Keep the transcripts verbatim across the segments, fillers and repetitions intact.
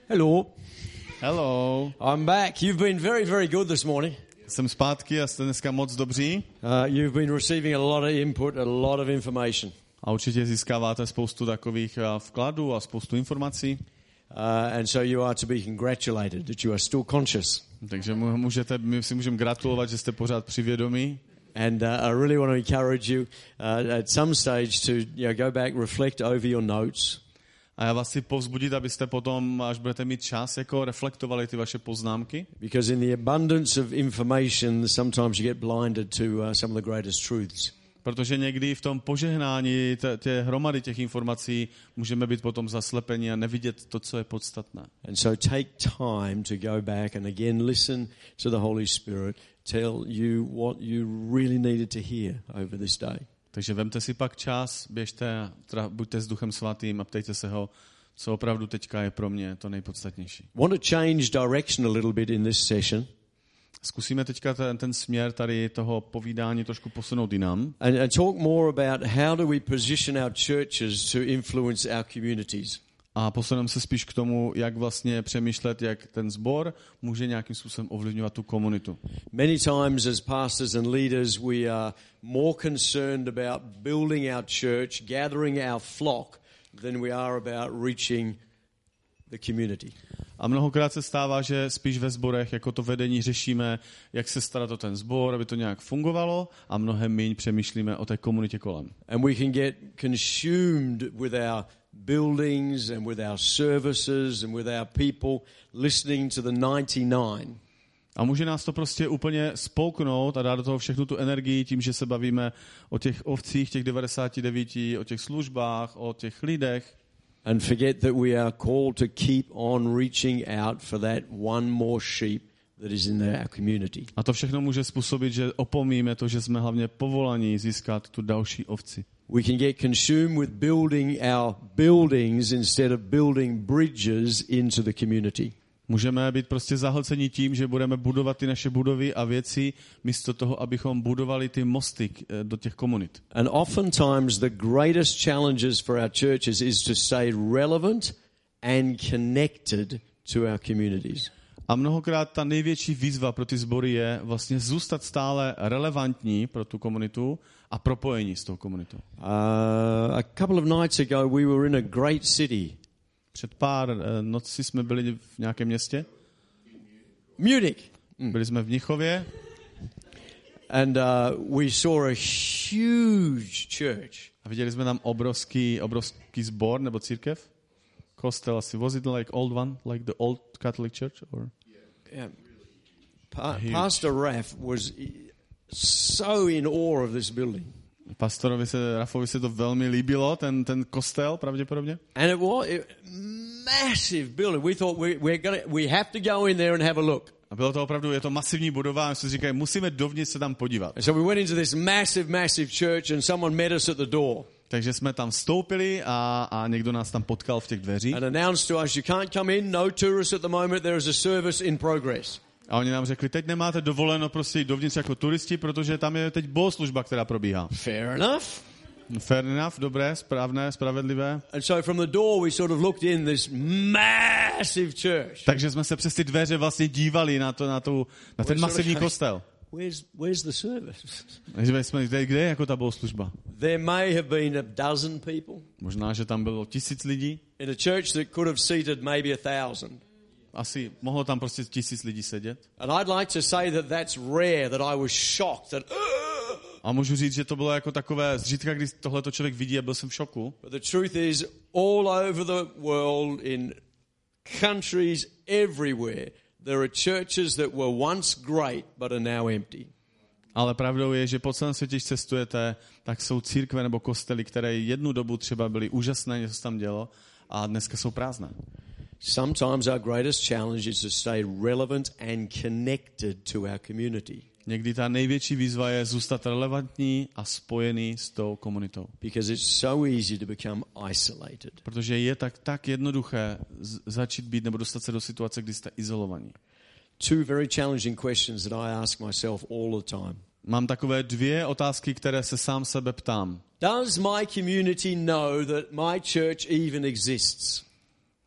Hello. Hello. I'm back. You've been very, very good this morning. Jsem zpátky a jste dneska moc dobří. Uh, you've been receiving a lot of input, a lot of information. A určitě získáváte spoustu takových uh, vkladů a spoustu informací. Uh, and so you are to be congratulated that you are still conscious. Takže můžete, my si můžeme gratulovat, že jste pořád při vědomí. And uh, I really want to encourage you uh, at some stage to you know, go back, reflect over your notes. A já vás chci povzbudit, abyste potom, až budete mít čas, jako reflektovali ty vaše poznámky. Because in the abundance of information, sometimes you get blinded to uh, some of the greatest truths. Protože někdy v tom požehnání té, té hromady těch informací můžeme být potom zaslepeni a nevidět to, co je podstatné. And so take time to go back and again listen to the Holy Spirit tell you what you really needed to hear over this day. Takže vemte si pak čas, běžte, teda buďte s Duchem Svatým a ptejte se ho, co opravdu teďka je pro mě to nejpodstatnější. Want to change direction a little bit in this session. Zkusíme teďka ten, ten směr tady toho povídání trošku posunout jinam. And, and talk more about how do we position our churches to influence our communities. A posuneme se spíš k tomu, jak vlastně přemýšlet, jak ten sbor může nějakým způsobem ovlivňovat tu komunitu. Many times as pastors and leaders we are more concerned about building our church, gathering our flock, than we are about reaching the community. A mnohokrát se stává, že spíš ve sborech jako to vedení řešíme, jak se starat o ten sbor, aby to nějak fungovalo, a mnohem méně přemýšlíme o té komunitě kolem. And we can get consumed with our buildings and with our services and with our people listening to the ninety-nine. A může nás to prostě úplně spolknout a dát do toho všechnu tu energii tím, že se bavíme o těch ovcích, těch devadesáti devíti, o těch službách, o těch lidech. And forget that we are called to keep on reaching out for that one more sheep that is in our community. A to všechno může způsobit, že opomíme to, že jsme hlavně povolaní získat tu další ovci. We can get consumed with building our buildings instead of building bridges into the community. Můžeme být prostě zahlceni tím, že budeme budovat ty naše budovy a věci, místo toho, abychom budovali ty mosty do těch komunit. And oftentimes the greatest challenges for our churches is to stay relevant and connected to our communities. A mnohokrát ta největší výzva pro ty sbory je vlastně zůstat stále relevantní pro tu komunitu a propojení s tou komunitou. Uh, a couple of nights ago we were in a great city. Před pár nocí jsme byli v nějakém městě. Munich. Byli jsme v Mnichově. And uh, we saw a huge church. A viděli jsme tam obrovský, obrovský sbor nebo církev. Kostel asi. Was it like old one? Like the old Catholic church? Or? Yeah. Pa- Pastor Raff was so in awe of this building. Pastorovi se, Rafovi se to velmi líbilo, ten, ten kostel pravděpodobně. And it was a massive building. We thought we, we're gonna, we have to go in there and have a look. A bylo to opravdu, je to masivní budova a my si říkají, musíme dovnitř se tam podívat. And so we went into this massive, massive church and someone met us at the door. Takže jsme tam vstoupili a, a někdo nás tam potkal v těch dveřích. And announced to us, you can't come in, no tourists at the moment, there is a service in progress. A oni nám řekli, teď nemáte dovoleno prostě jít dovnitř jako turisti, protože tam je teď bohoslužba, která probíhá. Fair enough. Fair enough, dobré, správné, spravedlivé. And so from the door we sort of looked in this massive church. Takže jsme se přes ty dveře vlastně dívali na, to, na, tu, na ten masivní kostel. Where's, where's the service? Jsme, kde, kde je jako ta bohoslužba? There may have been a dozen people. Možná, že tam bylo tisíc lidí. In a church that could have seated maybe a thousand. Asi mohlo tam prostě tisíc lidí sedět. And I'd like to say that that's rare, that I was shocked that a můžu říct, že to bylo jako takové zřídka, když tohleto člověk vidí a byl jsem v šoku. But the truth is, all over the world, in countries everywhere, there are churches that were once great but are now empty. Ale pravdou je, že po celém světě, když cestujete, tak jsou církve nebo kostely, které jednu dobu třeba byly úžasné, něco se tam dělo, a dneska jsou prázdné. Sometimes our greatest challenge is to stay relevant and connected to our community. Někdy ta největší výzva je zůstat relevantní a spojený s tou komunitou. Because it's so easy to become isolated. Protože je tak, tak jednoduché z- začít být nebo dostat se do situace, kdy jste izolovaní. Two very challenging questions that I ask myself all the time. Mám takové dvě otázky, které se sám sebe ptám. Does my community know that my church even exists?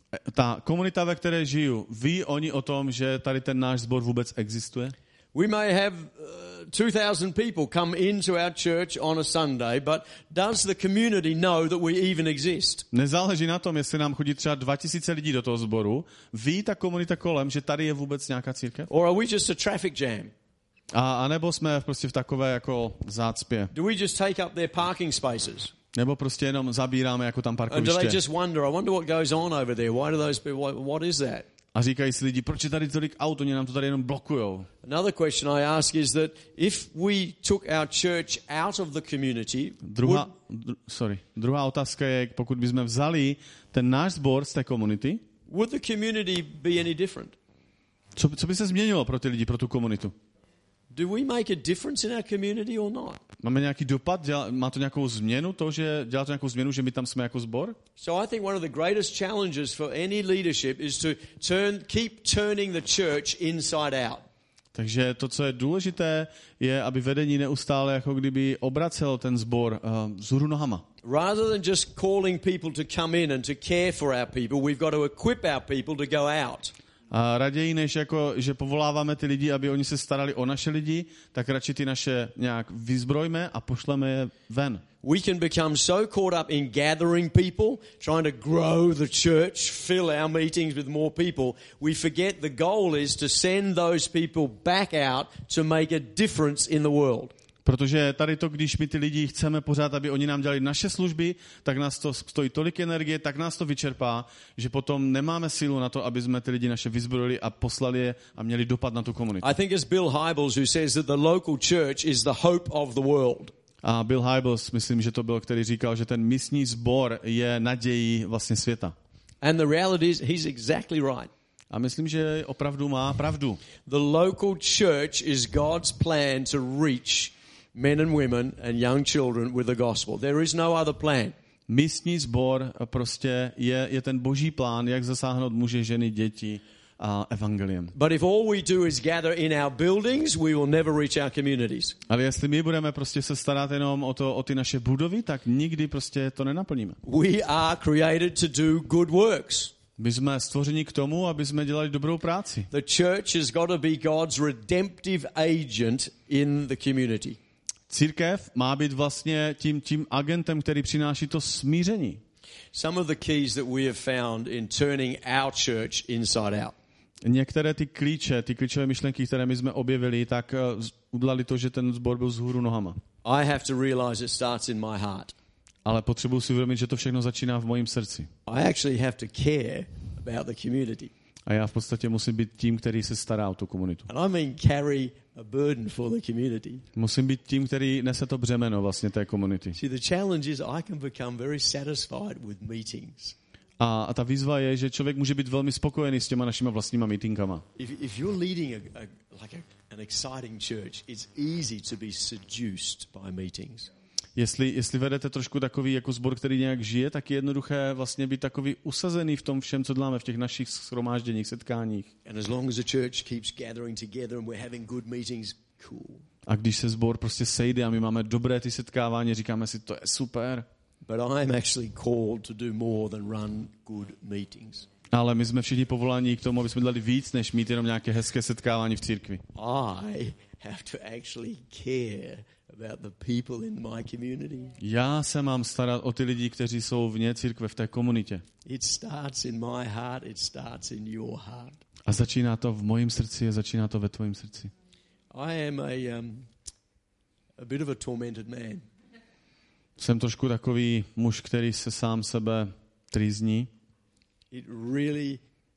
Ta komunita, ve které žiju, ví oni o tom, že tady ten náš sbor vůbec existuje? We may have uh, two thousand people come into our church on a Sunday, but does the community know that we even exist? Nezáleží na tom, jestli nám chodí třeba dva tisíce lidí do toho sboru. Ví ta komunita kolem, že tady je vůbec nějaká církev? Or are we just a traffic jam? A, a nebo jsme prostě v takové jako zácpě? Do we just take up their parking spaces? Nebo prostě jenom zabíráme jako tam And do parkoviště? they just wonder, I wonder what goes on over there. Why do those people, what, what is that? A říkají si lidi, proč je tady tolik aut, oni nám to tady jenom blokujou. Another question I ask is that if we took our church out of the community, Druhá, would, dru, sorry. Druhá otázka je, pokud bychom vzali ten náš sbor z té komunity, would the community be any different? co, co by se změnilo pro ty lidi, pro tu komunitu? Do we make a difference in our community or not? Máme nějaký dopad? Dělá, má to nějakou změnu, to, že dělá to nějakou změnu, že my tam jsme jako sbor? So I think one of the greatest challenges for any leadership is to turn, keep turning the church inside out. Takže to, co je důležité, je, aby vedení neustále jako kdyby obracelo ten sbor uh, vzhůru nohama. Rather than just calling people to come in and to care for our people, we've got to equip our people to go out. A raději, než jako, že povoláváme ty lidi, aby oni se starali o naše lidi, tak radši ty naše nějak vyzbrojme a pošleme je ven. We can become so caught up in gathering people, trying to grow the church, fill our meetings with more people, we forget the goal is to send those people back out to make a difference in the world. Protože tady to, když my ty lidi chceme pořád, aby oni nám dělali naše služby, tak nás to stojí tolik energie, tak nás to vyčerpá, že potom nemáme sílu na to, aby jsme ty lidi naše vyzbrojili a poslali je a měli dopad na tu komunitu. I think it's Bill Hybels who says that the local church is the hope of the world. A Bill Hybels, myslím, že to byl, který říkal, že ten místní sbor je nadějí vlastně světa. And the reality is he's exactly right. A myslím, že opravdu má pravdu. The local church is God's plan to reach men and women and young children with the gospel. There is no other plan. Místní sbor prostě je, je ten boží plán, jak zasáhnout muže, ženy, děti a evangeliem. But if all we do is gather in our buildings, we will never reach our communities. Ale jestli my budeme prostě se starat jenom o, to, o ty naše budovy, tak nikdy prostě to nenaplníme. We are created to do good works. My jsme stvořeni k tomu, aby jsme dělali dobrou práci. The church has got to be God's redemptive agent in the community. Církev má být vlastně tím, tím agentem, který přináší to smíření. Some of the keys that we have found in turning our church inside out. Některé ty klíče, ty klíčové myšlenky, které my jsme objevili, tak uh, udělali to, že ten sbor byl vzhůru nohama. I have to realize it starts in my heart. Ale potřebuji si uvědomit, že to všechno začíná v mojím srdci. I actually have to care about the community. A já v podstatě musím být tím, který se stará o tu komunitu. And I mean carry a burden for the community. Musím být tím, který nese to břemeno vlastně té komunity. See, the challenge is I can become very satisfied with meetings. A, a ta výzva je, že člověk může být velmi spokojený s těma našima vlastníma meetinkama. If, if you're leading a, a, like a, an exciting church, it's easy to be seduced by meetings. Jestli, jestli vedete trošku takový jako sbor, který nějak žije, tak je jednoduché vlastně být takový usazený v tom všem, co děláme v těch našich shromážděních, setkáních. And as long as the church keeps gathering together and we're having good meetings, cool. A když se sbor prostě sejde a my máme dobré ty setkávání, říkáme si, to je super. But I'm actually called to do more than run good meetings. Ale my jsme všichni povoláni k tomu, aby jsme dělali víc, než mít jenom nějaké hezké setkávání v církvi. I have to actually care about the people in my community. Já se mám starat o ty lidi, kteří jsou vně církve, v té komunitě. It starts in my heart, it starts in your heart. A začíná to v mojím srdci a začíná to ve tvojím srdci. I am a, um, a bit of a tormented man. Jsem trošku takový muž, který se sám sebe trýzní. It really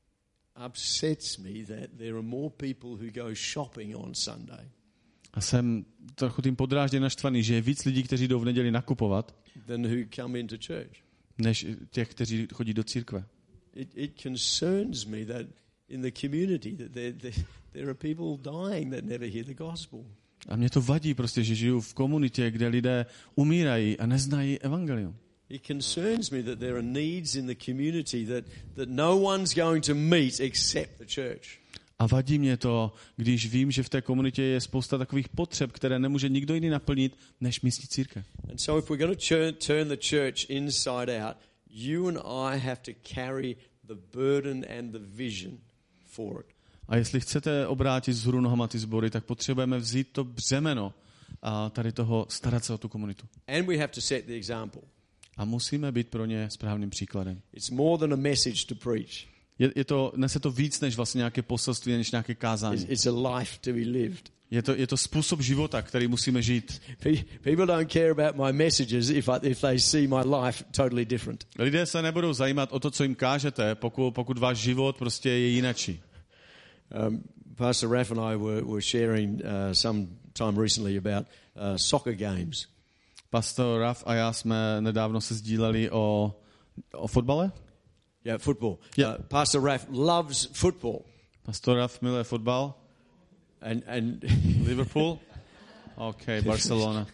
upsets me that there are more people who go shopping on Sunday A jsem trochu tím podrážděn, naštvaný, že je víc lidí, kteří jdou v neděli nakupovat, than who come into church. než těch, kteří chodí do církve. It, it concerns me that in the community that there, there, there are people dying that never hear the gospel. A mě to vadí prostě, že žiju v komunitě, kde lidé umírají a neznají evangelium. It concerns me that there are needs in the community that, that no one's going to meet except the church. A vadí mě to, když vím, že v té komunitě je spousta takových potřeb, které nemůže nikdo jiný naplnit, než místní církev. And so if we're going to turn, turn the church inside out, you and I have to carry the burden and the vision for it. A jestli chcete obrátit vzhůru nohama ty sbory, tak potřebujeme vzít to břemeno a tady toho starat se o tu komunitu. And we have to set the example. A musíme být pro ně správným příkladem. It's more than a message to preach. Je, je to, nese to víc než vlastně nějaké poselství, než nějaké kázání. It's, it's a life to be lived. Je to, je to způsob života, který musíme žít. People don't care about my messages if, I, if they see my life totally different. Lidé se nebudou zajímat o to, co jim kážete, pokud, pokud váš život prostě je jinačí. Um, Pastor Raph and I were, were sharing uh, some time recently about uh, soccer games. Pastor Raph a já jsme nedávno se sdíleli o, o fotbale. Yeah, football. Yeah. Uh, Pastor Raph loves football. Pastor Raph miluje fotbal. And, and Liverpool? Okay, Barcelona.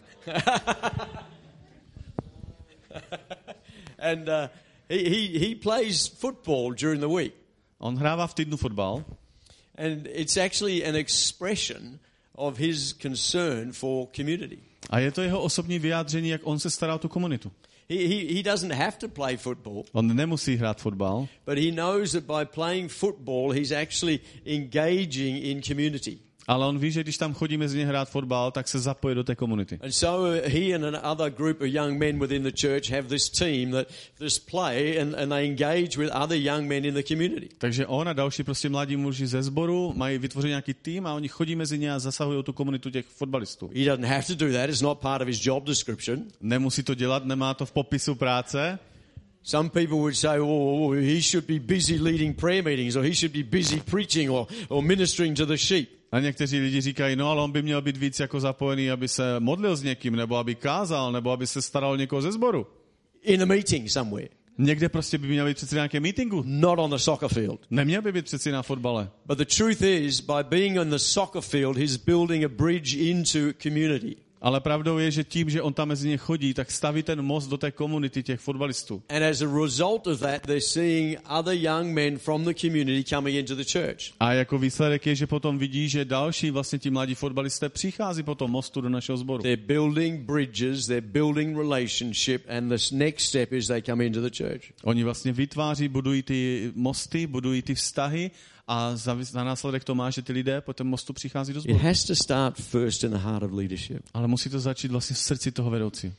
and uh, he, he, he plays football during the week. On hrává v týdnu fotbal. And it's actually an expression of his concern for community. A je to jeho osobní vyjádření, jak on se stará o tu komunitu. He, he, he doesn't have to play football. On nemusí hrát fotbal. But he knows that by playing football, he's actually engaging in community. Ale on ví, že když tam chodí mezi ně hrát fotbal, tak se zapojí do té komunity. And so he and another group of young men within the church have this team that just play and, and they engage with other young men in the community. Takže on a další prostě mladí muži ze sboru mají vytvořit nějaký tým a oni chodí mezi ně a zasahují tu komunitu těch fotbalistů. He doesn't have to do that. It's not part of his job description. Nemusí to dělat, nemá to v popisu práce. Some people would say, oh, he should be busy leading prayer meetings, or he should be busy preaching or, or ministering to the sheep. A někteří lidi říkají, no ale on by měl být víc jako zapojený, aby se modlil s někým, nebo aby kázal, nebo aby se staral někoho ze sboru. In a meeting somewhere. Někde prostě by měl být přeci na nějakém meetingu. Not on the soccer field. Neměl by být přeci na fotbale. But the truth is, by being on the soccer field, he's building a bridge into community. Ale pravdou je, že tím, že on tam mezi ně chodí, tak staví ten most do té komunity těch fotbalistů. And as a result of that, they're seeing other young men from the community coming into the church. A jako výsledek je, že potom vidí, že další vlastně ti mladí fotbalisté přichází po tom mostu do našeho sboru. They're building bridges, they're building relationship, and the next step is they come into the church. Oni vlastně vytváří, budují ty mosty, budují ty vztahy a za, za následek to má, že ty lidé po tom mostu přichází do sboru. It has to start first in the heart of leadership. Ale musí to začít vlastně v srdci toho vedoucího.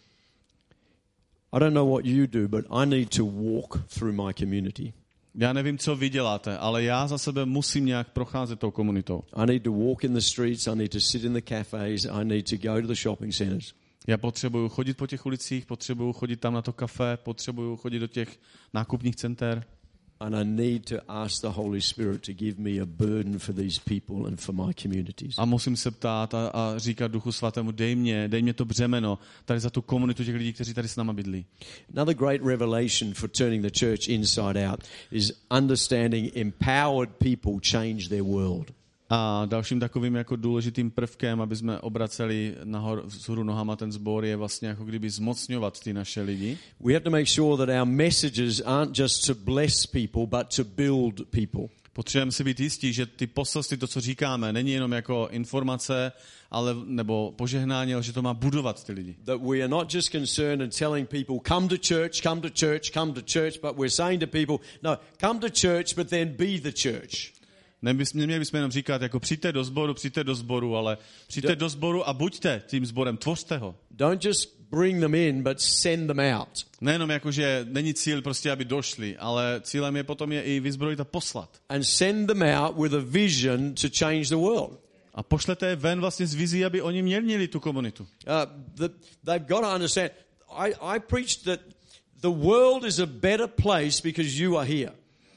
I don't know what you do, but I need to walk through my community. Já nevím, co vy děláte, ale já za sebe musím nějak procházet tou komunitou. I need to walk in the streets, I need to sit in the cafes, I need to go to the shopping centers. Já potřebuju chodit po těch ulicích, potřebuju chodit tam na to kafe, potřebuju chodit do těch nákupních center. And I need to ask the Holy Spirit to give me a burden for these people and for my communities. A musím se ptát a, a říkat Duchu Svatému, dej mě, dej mě to břemeno tady za tu komunitu těch lidí, kteří tady s náma bydlí. Another great revelation for turning the church inside out is understanding empowered people change their world. A dalším takovým jako důležitým prvkem, aby jsme obraceli nahor, vzhůru nohama ten sbor, je vlastně jako kdyby zmocňovat ty naše lidi. We have to make sure that our messages aren't just to bless people, but to build people. Potřebujeme si být jistí, že ty poselství, to, co říkáme, není jenom jako informace, ale nebo požehnání, ale že to má budovat ty lidi. That we are not just concerned in telling people, come to church, come to church, come to church, but we're saying to people, no, come to church, but then be the church. Neměli bychom jenom říkat, jako přijďte do sboru, přijďte do sboru, ale přijďte do sboru a buďte tím sborem, tvořte ho. Don't just bring them in, but send them out. Nejenom jako, že není cíl prostě, aby došli, ale cílem je potom je i vyzbrojit a poslat. And send them out with a vision to change the world. A pošlete je ven vlastně s vizí, aby oni měnili tu komunitu. Uh, the, they've got to understand, I, I preached that the world is a better place because you are here.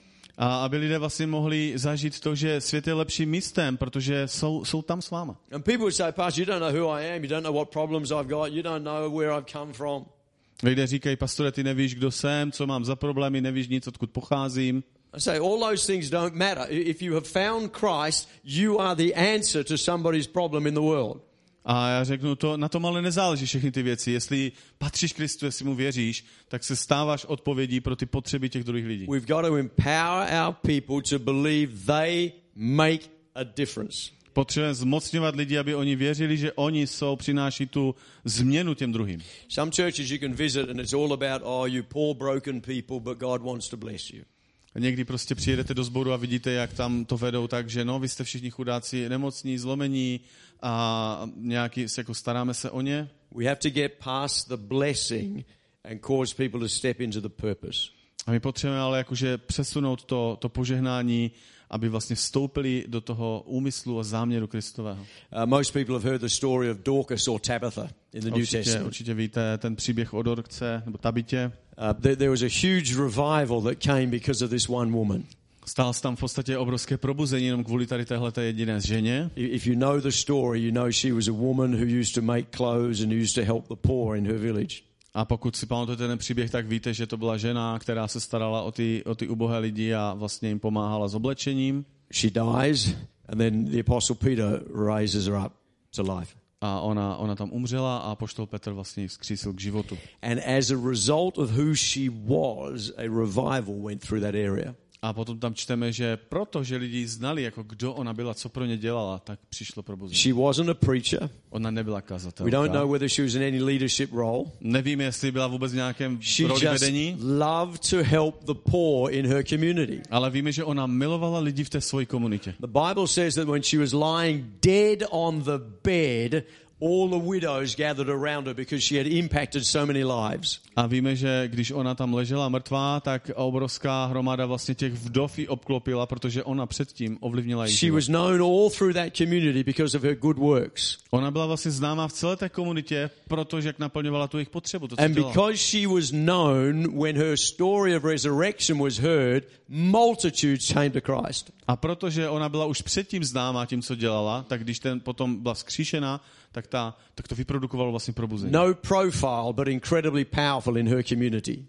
A aby lidé vlastně mohli zažít to, že svět je lepším místem, protože jsou, jsou tam s váma. And people would say, Pastor, you don't know who I am, you don't know what problems I've got, you don't know where I've come from. Lidé říkají, pastore, ty nevíš, kdo jsem, co mám za problémy, nevíš nic, odkud pocházím. I say, all those things don't matter. If you have found Christ, you are the answer to somebody's problem in the world. A já řeknu, to, na tom ale nezáleží všechny ty věci. Jestli patříš Kristu, jestli mu věříš, tak se stáváš odpovědí pro ty potřeby těch druhých lidí. We've got to empower our people to believe they make a difference. Potřebujeme zmocňovat lidi, aby oni věřili, že oni jsou, přináší tu změnu těm druhým. Some churches you can visit and it's all about, oh, you poor broken people, but God wants to bless you. Někdy prostě přijedete do sboru a vidíte, jak tam to vedou tak, že no, vy jste všichni chudáci, nemocní, zlomení a nějaký, jako staráme se o ně. We have to get past the blessing and cause people to step into the purpose. A my potřebujeme ale jakože přesunout to, to požehnání, aby vlastně vstoupili do toho úmyslu a záměru Kristového. Uh, most people have heard the story of Dorcas or Tabitha in the New Určitě, Testament. určitě víte ten příběh o Dorce nebo Tabitě. Uh, there, there was a huge revival that came because of this one woman. Stál se tam v podstatě obrovské probuzení jenom kvůli tady téhleté jediné ženě. If you know the story, you know she was a woman who used to make clothes and used to help the poor in her village. A pokud si pamatujete ten příběh, tak víte, že to byla žena, která se starala o ty, o ty ubohé lidi a vlastně jim pomáhala s oblečením. She dies, and then the Apostle Peter raises her up to life. A ona, ona tam umřela a apoštol Petr vlastně ji vzkřísil k životu. And as a result of who she was, a revival went through that area. A potom tam čteme, že protože lidi znali, jako kdo ona byla, co pro ně dělala, tak přišlo probuzení. She wasn't a preacher. Ona nebyla We kazatelka. don't know whether she was in any leadership role. Nevíme, jestli byla vůbec v nějakém She roli just vedení, loved to help the poor in her community. ale víme, že ona milovala lidi v té své komunitě. The Bible says that when she was lying dead on the bed, all the widows gathered around her because she had impacted so many lives. A víme, že když ona tam ležela mrtvá, tak obrovská hromada vlastně těch vdov ji obklopila, protože ona předtím ovlivnila jejich She život. was known all through that community because of her good works. Ona byla vlastně známá v celé té komunitě, protože jak naplňovala tu jejich potřebu, to, co And dělala. because she was known, when her story of resurrection was heard, multitudes came to Christ. A protože ona byla už předtím známá tím, co dělala, tak když ten potom byla vzkříšená, tak, ta, tak to vyprodukovalo vlastně probuzení. No profile, but incredibly powerful in her community.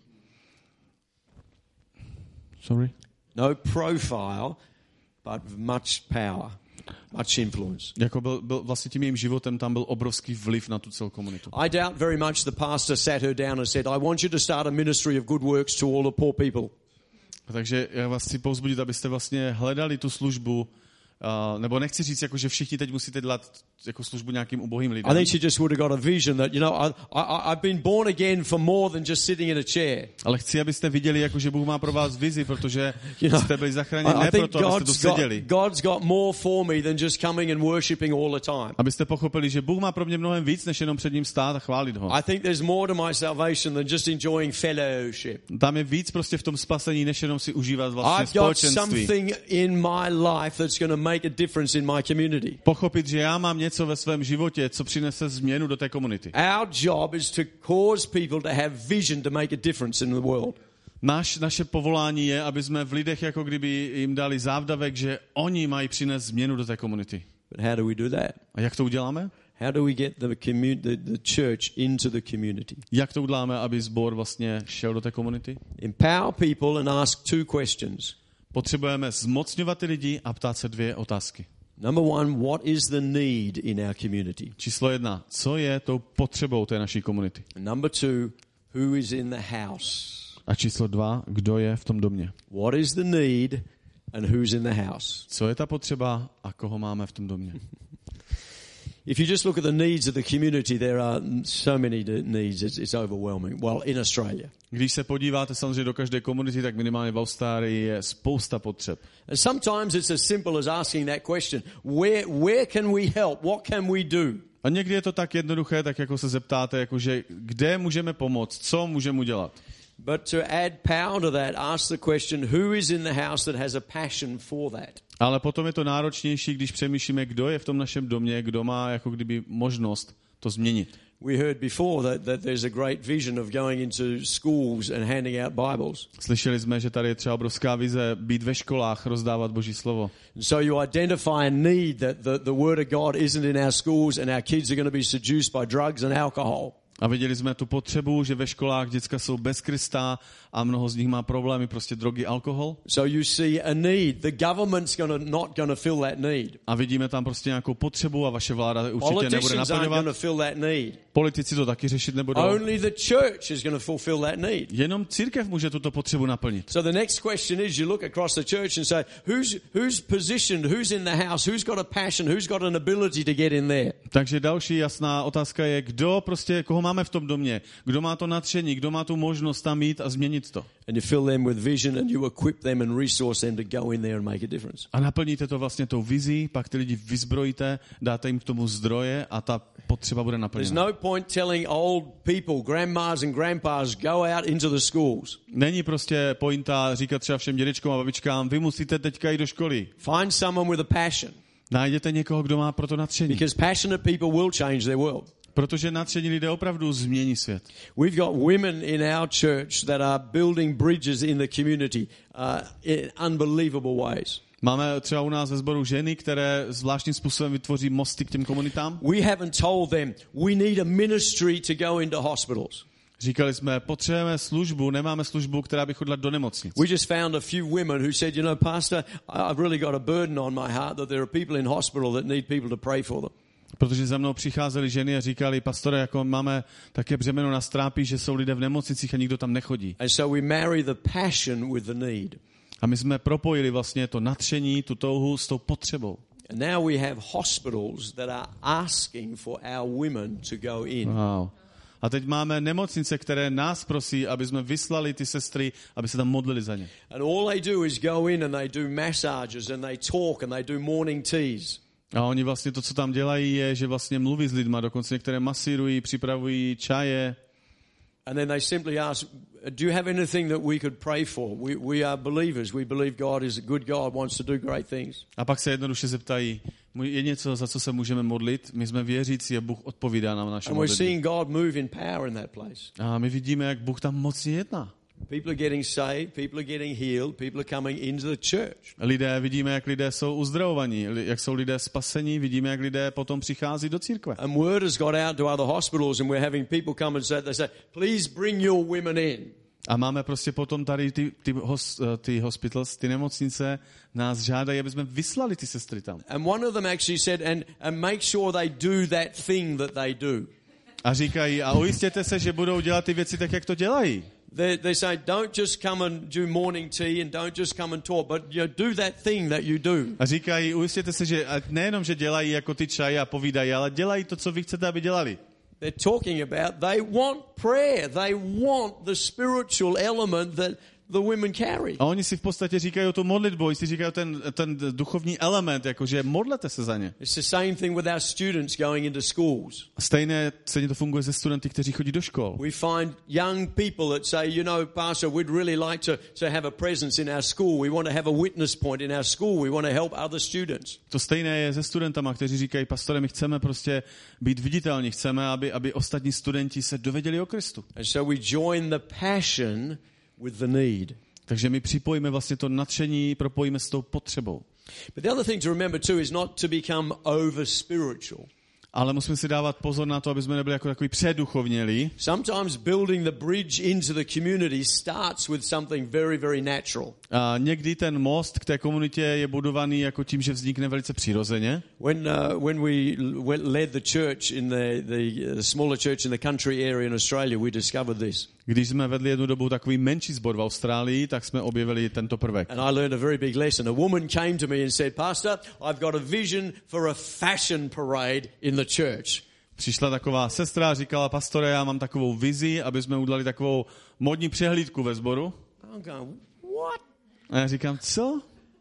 Sorry? No profile, but much power, much influence. Jako byl, byl vlastně tím jejím životem, tam byl obrovský vliv na tu celou komunitu. I doubt very much the pastor sat her down and said, I want you to start a ministry of good works to all the poor people. Takže já vás chci povzbudit, abyste vlastně hledali tu službu, uh, nebo nechci říct, jako, že všichni teď musíte dělat jako službu nějakým ubohým lidem. I think she just would have got a vision that, you know, I, I, I've been born again for more than just sitting in a chair. Ale chci, abyste viděli, jako, že Bůh má pro vás vizi, protože You know, jste byli zachráněni I, ne I think proto, abyste tu God's got, seděli. God's got more for me than just coming and worshipping all the time. Abyste pochopili, že Bůh má pro mě mnohem víc, než jenom před ním stát a chválit ho. I think there's more to my salvation than just enjoying fellowship. Tam je víc prostě v tom spasení, než jenom si užívat vlastně I've got společenství. something in my life that's going to make a difference in my community. Pochopit, že já mám něco ve svém životě, co přinese změnu do té komunity. Our job is to cause people to have vision to make a difference in the world. Naš, naše povolání je, aby jsme v lidech jako kdyby jim dali závdavek, že oni mají přinést změnu do té komunity. But how do we do that? A jak to uděláme? How do we get the, commu- the, the church into the community? Jak to uděláme, aby sbor vlastně šel do té komunity? Empower people and ask two questions. Potřebujeme zmocňovat ty lidi a ptát se dvě otázky. Number one, what is the need in our community? Číslo jedna. Co je tou potřebou té naší komunity? And number two, who is in the house? A číslo dva. Kdo je v tom domě? What is the need and who's in the house? Co je ta potřeba a koho máme v tom domě? If you just look at the needs of the community, there are so many needs, it's, it's overwhelming. Well, in Australia. Když se podíváte samozřejmě do každé komunity, tak minimálně v Austrálii je spousta potřeb. And sometimes it's as simple as asking that question, where, where can we help? What can we do? A někdy je to tak jednoduché, tak jako se zeptáte, jakože kde můžeme pomoct, co můžeme udělat. But to add power to that, ask the question, who is in the house that has a passion for that? Ale potom je to náročnější, když přemýšlíme, kdo je v tom našem domě, kdo má jako kdyby možnost to změnit. We heard before that, that there's a great vision of going into schools and handing out Bibles. Slyšeli jsme, že tady je třeba obrovská vize být ve školách, rozdávat Boží slovo. So you identify a need that the, the Word of God isn't in our schools and our kids are going to be seduced by drugs and alcohol. A viděli jsme tu potřebu, že ve školách děcka jsou bez Krista a mnoho z nich má problémy, prostě drogy, alkohol. So you see a need. The government's gonna, not going to fill that need. A vidíme tam prostě nějakou potřebu a vaše vláda určitě nebude Politicians aren't naplňovat. going to fill that need. Politici to taky řešit nebudou. Only the church is going to fulfill that need. Jenom církev může tuto potřebu naplnit. So the next question is, you look across the church and say, who's, who's positioned, who's in the house, who's got a passion, who's got an ability to get in there? Takže další jasná otázka je, kdo prostě, koho máme v tom domě, kdo má to nadšení, kdo má tu možnost tam jít a změnit to. And you fill them with vision and you equip them and resource them to go in there and make a difference. A naplníte to vlastně tou vizí, pak ty lidi vyzbrojíte, dáte jim k tomu zdroje a ta potřeba bude naplněna. There's no point telling old people, grandmas and grandpas, go out into the schools. Není prostě pointa říkat třeba všem dědečkům a babičkám, vy musíte teďka jít do školy. Find someone with a passion. Najděte někoho, kdo má pro to nadšení. Because passionate people will change their world. Protože nadšení lidé opravdu změní svět. We've got women in our church that are building bridges in the community uh, in unbelievable ways. Máme třeba u nás ve sboru ženy, které zvláštním způsobem vytvoří mosty k těm komunitám. We haven't told them we need a ministry to go into hospitals. Říkali jsme, potřebujeme službu, nemáme službu, která by chodila do nemocnic. We just found a few women who said, you know, Pastor, I've really got a burden on my heart that there are people in hospital that need people to pray for them. Protože za mnou přicházely ženy a říkali, pastore, jako máme také břemeno na strápí, že jsou lidé v nemocnicích a nikdo tam nechodí. And so we marry the passion with the need. A my jsme propojili vlastně to nadšení, tu touhu s tou potřebou. And now we have hospitals that are asking for our women to go in. Wow. A teď máme nemocnice, které nás prosí, aby jsme vyslali ty sestry, aby se tam modlili za ně. And all they do is go in and they do massages and they talk and they do morning teas. A oni vlastně to, co tam dělají, je, že vlastně mluví s lidma, dokonce některé masírují, připravují čaje. And then they simply ask, do you have anything that we could pray for? We, we are believers. We believe God is a good God, wants to do great things. A pak se jednoduše zeptají, je něco, za co se můžeme modlit? My jsme věřící a Bůh odpovídá nám na naše And we're modlitby. seeing God move in power in that place. A my vidíme, jak Bůh tam mocně jedná. People are getting saved, people are getting healed, people are coming into the church. Lidé, vidíme, jak lidé jsou uzdravovaní, jak jsou lidé spasení, vidíme, jak lidé potom přichází do církve. And word has got out to other hospitals and we're having people come and say, they say, please bring your women in. A máme prostě potom tady ty, ty, hos, ty hospitals, ty nemocnice, nás žádají, aby jsme vyslali ty sestry tam. And one of them actually said, and, and make sure they do that thing that they do. A říkají, a ujistěte se, že budou dělat ty věci tak, jak to dělají. They, they say, don't just come and do morning tea and don't just come and talk, but you know, do that thing that you do. A říkají, ujistěte se, že nejenom, že dělají jako ty čaje a povídají, ale dělají to, co vy chcete, aby dělali. They're talking about, they want prayer. They want the spiritual element that the women carry. A oni si v podstatě říkají o tu modlitbu, oni si říkají ten, ten duchovní element, jakože modlete se za ně. It's the same thing with our students going into schools. Stejné, stejně to funguje se studenty, kteří chodí do škol. We find young people that say, you know, Pastor, we'd really like to, to have a presence in our school. We want to have a witness point in our school. We want to help other students. To stejné je se studentama, kteří říkají, pastore, my chceme prostě být viditelní, chceme, aby, aby ostatní studenti se dověděli o Kristu. And so we join the passion with the need. Takže my připojíme vlastně to nadšení, propojíme s tou potřebou. But the other thing to remember too is not to become over spiritual. Ale musíme si dávat pozor na to, aby jsme nebyli jako takový předuchovnělí. Sometimes building the bridge into the community starts with something very, very natural. A někdy ten most k té komunitě je budovaný jako tím, že vznikne velice přirozeně. When uh, when we led the church in the, the the smaller church in the country area in Australia, we discovered this. Když jsme vedli jednu dobu takový menší sbor v Austrálii, tak jsme objevili tento prvek. And I learned a very big lesson. A woman came to me and said, Pastor, I've got a vision for a fashion parade in the church. Přišla taková sestra a říkala, pastore, já mám takovou vizi, aby jsme udělali takovou modní přehlídku ve sboru. I'm going, what? A já říkám, co?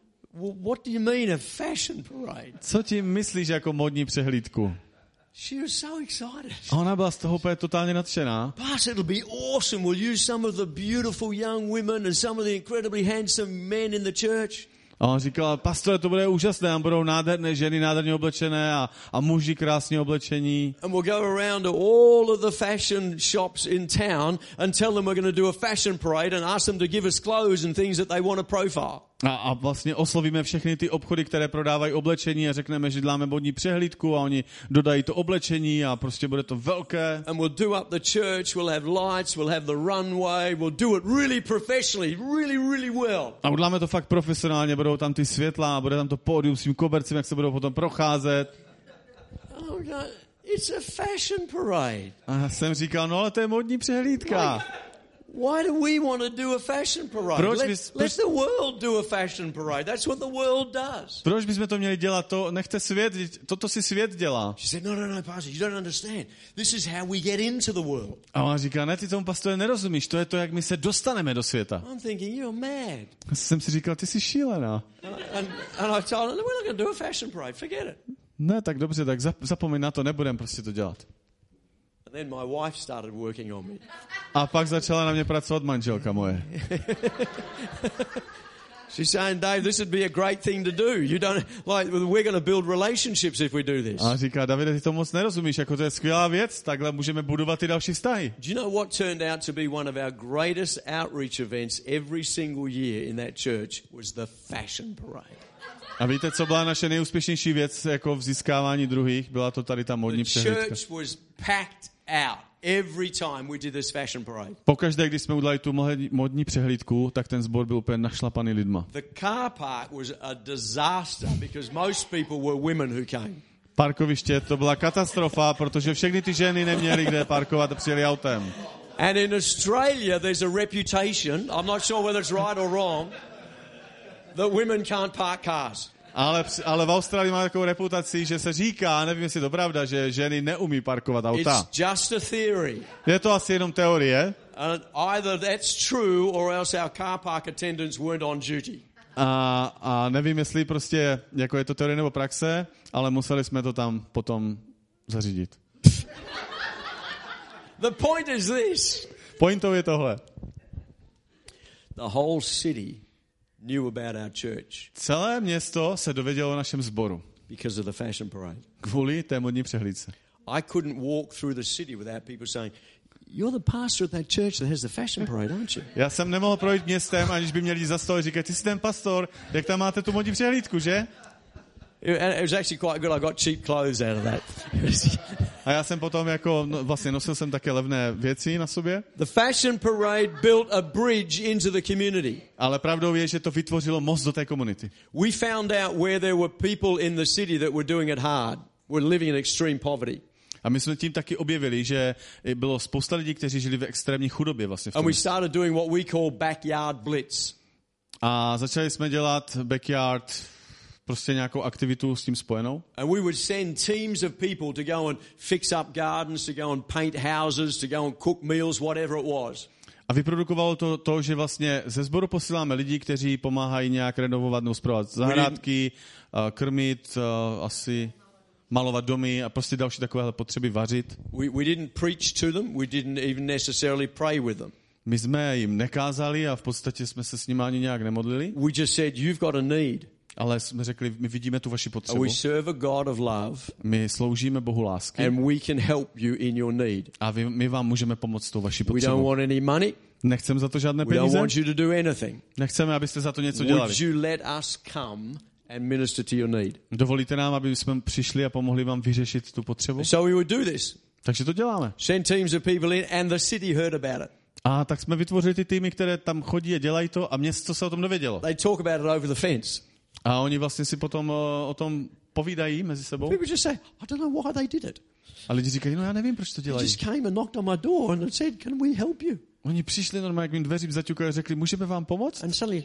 What do you mean a fashion parade? Co tím myslíš jako modní přehlídku? She was so excited. A ona byla z toho úplně totálně nadšená. Pastor, it'll be awesome. We'll use some of the beautiful young women and some of the incredibly handsome men in the church. A on říkal, pastore, to bude úžasné, tam budou nádherné ženy, nádherně oblečené a, a muži krásně oblečení. And we'll go around to all of the fashion shops in town and tell them we're going to do a fashion parade and ask them to give us clothes and things that they want to profile. A, a vlastně oslovíme všechny ty obchody, které prodávají oblečení a řekneme, že děláme modní přehlídku a oni dodají to oblečení a prostě bude to velké. And we'll do up the church, we'll have lights, we'll have the runway, we'll do it really professionally, really, really well. A uděláme to fakt profesionálně, budou tam ty světla, bude tam to pódium s tím kobercem, jak se budou potom procházet. Oh, no, it's a fashion parade. A jsem říkal, no ale to je modní přehlídka. Like, Why do we want to do a fashion parade? Proč let, bys- let the world do a fashion parade. That's what the world does. Proč bychom to měli dělat? To nechte svět, toto si svět dělá. She said, no, no, no, pastor, you don't understand. This is how we get into the world. A ona říká, ne, ty tomu pastore nerozumíš, to je to, jak my se dostaneme do světa. I'm thinking, you're mad. Já jsem si říkal, ty jsi šílená. And, and I told her, we're not going to do a fashion parade. Forget it. Ne, tak dobře, tak zap, zapomeň na to, nebudem prostě to dělat. And then my wife started working on me. A pak začala na mě pracovat manželka moje. She's saying, Dave, this would be a great thing to do. You don't like we're going to build relationships if we do this. A říká, Davide, ty to moc nerozumíš, jako to je skvělá věc, takhle můžeme budovat i další vztahy. Do you know what turned out to be one of our greatest outreach events every single year in that church was the fashion parade. A víte, co byla naše nejúspěšnější věc jako v získávání druhých? Byla to tady ta modní The přehlídka. church was packed out every time we did this fashion parade. Pokaždé, když jsme udělali tu modní přehlídku, tak ten sbor byl úplně našlapaný lidma. The car park was a disaster because most people were women who came. Parkoviště, to byla katastrofa, protože všechny ty ženy neměly kde parkovat a přijeli autem. And in Australia there's a reputation, I'm not sure whether it's right or wrong, that women can't park cars. Ale, ale v Austrálii má takovou reputaci, že se říká, nevím, jestli je to pravda, že ženy neumí parkovat auta. It's just a theory. Je to asi jenom teorie. And either that's true or else our car park attendants weren't on duty. A, a nevím, jestli prostě, jako je to teorie nebo praxe, ale museli jsme to tam potom zařídit. The point is this. Pointou je tohle. The whole city knew about our church Celé město se dovědělo o našem sboru. because of the fashion parade. Kvůli té modní přehlídce. I couldn't walk through the city without people saying, you're the pastor of that church that has the fashion parade, aren't you? Já jsem nemohl projít městem, aniž by měli za stole říkat, ty jsi ten pastor, jak tam máte tu modní přehlídku, že? And it was actually quite good. I got cheap clothes out of that. A já jsem potom jako, no, vlastně nosil jsem také levné věci na sobě. The fashion parade built a bridge into the community. Ale pravdou je, že to vytvořilo most do té komunity. We found out where there were people in the city that were doing it hard, were living in extreme poverty. A my jsme tím taky objevili, že bylo spousta lidí, kteří žili v extrémní chudobě vlastně v And tom. we started doing what we call backyard blitz. A začali jsme dělat backyard, prostě nějakou aktivitu s tím spojenou. And we would send teams of people to go and fix up gardens, to go and paint houses, to go and cook meals, whatever it was. A vyprodukovalo to, to, že vlastně ze sboru posíláme lidi, kteří pomáhají nějak renovovat nebo spravovat zahrádky, krmit, asi malovat domy a prostě další takovéhle potřeby, vařit. We, we didn't preach to them. We didn't even necessarily pray with them. My jsme jim nekázali a v podstatě jsme se s nimi ani nějak nemodlili, We just said, you've got a need. ale jsme řekli, my vidíme tu vaši And potřebu. we serve a God of love, My sloužíme Bohu lásky and we can help you in your need. a vy, my vám můžeme pomoct s tou vaší We don't potřebou. want any money. Nechceme za to žádné We don't peníze, want you to do anything. nechceme, abyste za to něco dělali. Would you let us come and minister to your need? Dovolíte nám, aby jsme přišli a pomohli vám vyřešit tu potřebu? So we would do this. Takže to děláme. Send teams of people in, and the city heard about it. A tak jsme vytvořili ty týmy, které tam chodí a dělají to a město se o tom dovědělo. They talk about it over the fence. A oni vlastně si potom o, o tom povídají mezi sebou. People just say, I don't know why they did it. A lidi říkají, no já nevím, proč to They dělají. just came and knocked on my door and said, can we help you? Oni přišli normálně k mým dveřím, zaťukali a řekli, můžeme vám pomoct? And suddenly,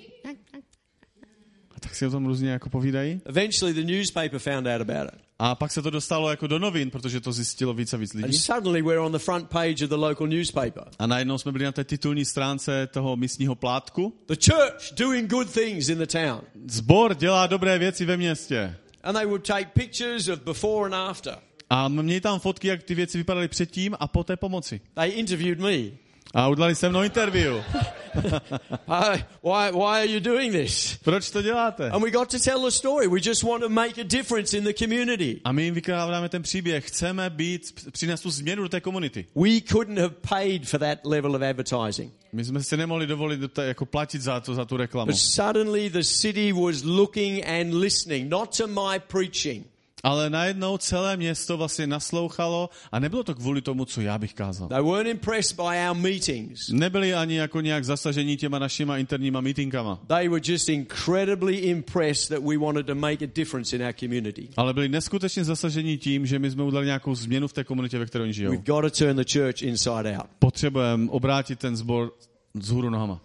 A tak si o tom různě jako povídají. eventually the newspaper found out about it. A pak se to dostalo jako do novin, protože to zjistilo víc a víc And lidí. suddenly we're on the front page of the local newspaper. A najednou jsme byli na té titulní stránce toho místního plátku. The church doing good things in the town. Sbor dělá dobré věci ve městě. And they would take pictures of before and after. A měli tam fotky, jak ty věci vypadaly předtím a po té pomoci. They interviewed me. A udělali se mnou interview. Hi, why, why are you doing this? Proč to děláte? And we got to tell the story. We just want to make a difference in the community. A my jim vykládáme ten příběh. Chceme být, přinést tu změnu do té komunity. We couldn't have paid for that level of advertising. My jsme si nemohli dovolit to, jako platit za, to, za tu reklamu. But suddenly the city was looking and listening, not to my preaching. Ale najednou celé město vlastně naslouchalo a nebylo to kvůli tomu, co já bych kázal. They weren't impressed by our meetings. Nebyli ani jako nějak zasažení těma našima interníma meetingama. They were just incredibly impressed that we wanted to make a difference in our community. Ale byli neskutečně zasažení tím, že my jsme udělali nějakou změnu v té komunitě, ve které oni žijou. We've got to turn the church inside out. Potřebujeme obrátit ten sbor vzhůru nohama.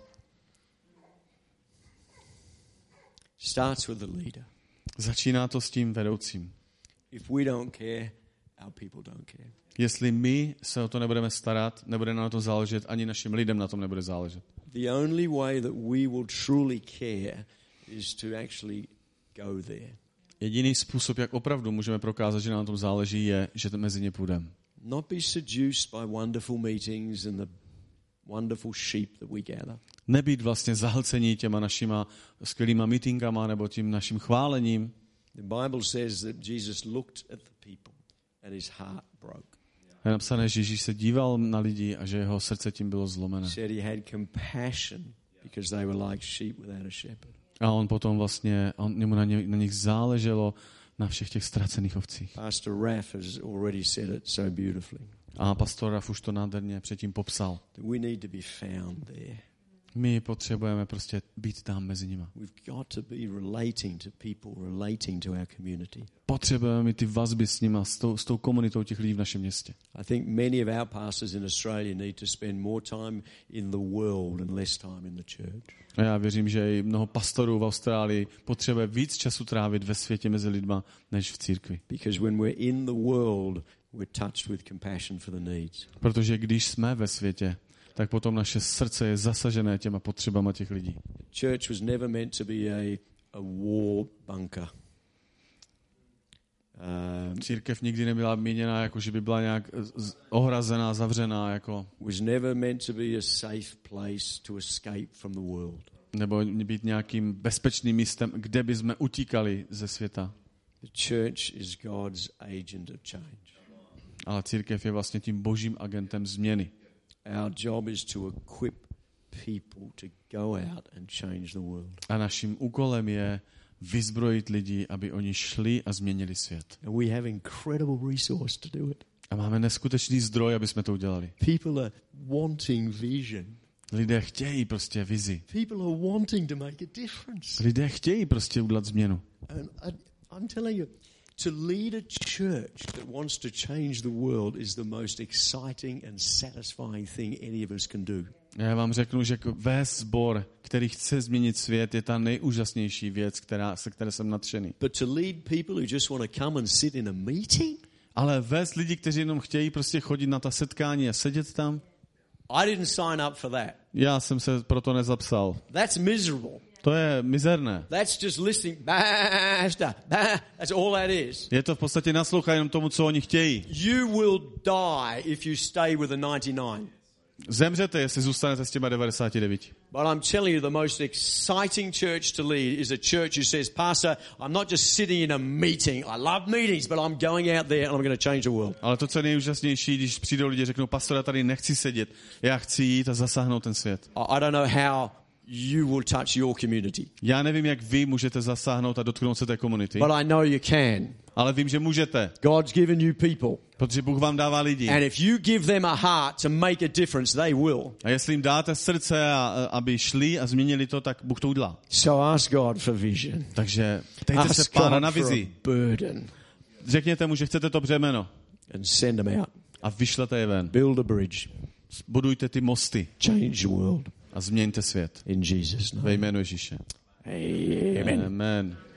Starts with the leader. Začíná to s tím vedoucím. If we don't care, our people don't care. Jestli my se o to nebudeme starat, nebude na to záležet, ani našim lidem na tom nebude záležet. The only way that we will truly care is to actually go there. Jediný způsob, jak opravdu můžeme prokázat, že nám na tom záleží, je, že to mezi ně půjdeme. Not be seduced by wonderful meetings and the wonderful sheep that we gather. Nebýt vlastně zahlcení těma našima skvělýma meetingama nebo tím naším chválením. The Bible says that Jesus looked at the people and his heart broke. Je napsané, že Ježíš se díval na lidi a že jeho srdce tím bylo zlomené. Said he had compassion because they were like sheep without a shepherd. A on potom vlastně, on, němu na, ně, na nich záleželo na všech těch ztracených ovcích. Pastor Raff has already said it so beautifully. A pastor Raff už to nádherně předtím popsal. That we need to be found there. My potřebujeme prostě být tam mezi nimi. We've got to be relating to people, relating to our community. Potřebujeme mít ty vazby s nimi, s tou, s tou komunitou těch lidí v našem městě. I think many of our pastors in Australia need to spend more time in the world and less time in the church. A já věřím, že i mnoho pastorů v Austrálii potřebuje víc času trávit ve světě mezi lidma, než v církvi. Because when we're in the world, we're touched with compassion for the needs. Protože když jsme ve světě, tak potom naše srdce je zasažené těma potřebama těch lidí. Church was never meant to be a, a war bunker. Um, Církev nikdy nebyla míněna, jako že by byla nějak ohrazená, zavřená, jako, was never meant to be a safe place to escape from the world. nebo být nějakým bezpečným místem, kde by jsme utíkali ze světa. The church is God's agent of change. Ale církev je vlastně tím božím agentem změny. Our job is to equip people to go out and change the world. A naším úkolem je vyzbrojit lidi, aby oni šli a změnili svět. And we have incredible resource to do it. A máme neskutečný zdroj, aby jsme to udělali. People are wanting vision. Lidé chtějí prostě vizi. People are wanting to make a difference. Lidé chtějí prostě udělat změnu. And I, I'm telling you, to lead a church that wants to change the world is the most exciting and satisfying thing any of us can do. Já vám řeknu, že vést sbor, který chce změnit svět, je ta nejúžasnější věc, která, se které jsem nadšený. But to lead people who just want to come and sit in a meeting? Ale vést lidi, kteří jenom chtějí prostě chodit na ta setkání a sedět tam? I didn't sign up for that. Já jsem se proto nezapsal. That's miserable. To je mizerné. That's just listening. Basta, bah, that's all that is. Je to v podstatě naslouchat jenom tomu, co oni chtějí. You will die if you stay with the ninety-nine. Zemřete, jestli zůstanete s těma devadesáti devíti. But I'm telling you, the most exciting church to lead is a church who says, Pastor, I'm not just sitting in a meeting. I love meetings, but I'm going out there and I'm going to change the world. Ale to, co je nejúžasnější, když přijdou lidi a řeknou, pastor, já tady nechci sedět, já chci jít a zasáhnout ten svět. I don't know how you will touch your community. Já nevím, jak vy můžete zasáhnout a dotknout se té komunity, But I know you can. ale vím, že můžete, God's given you people. protože Bůh vám dává lidi. And if you give them a heart to make a difference, they will. A jestli jim dáte srdce, a, aby šli a změnili to, tak Bůh to udělá. So ask God for vision. Takže ptejte se Ask Pána na God for vizi. a burden. Řekněte mu, že chcete to břemeno And send them out. a vyšlete je ven. Build a bridge. Budujte ty mosty Change the world. a změňte svět. In Jesus' name. Ve jménu Ježíše. Amen. Amen.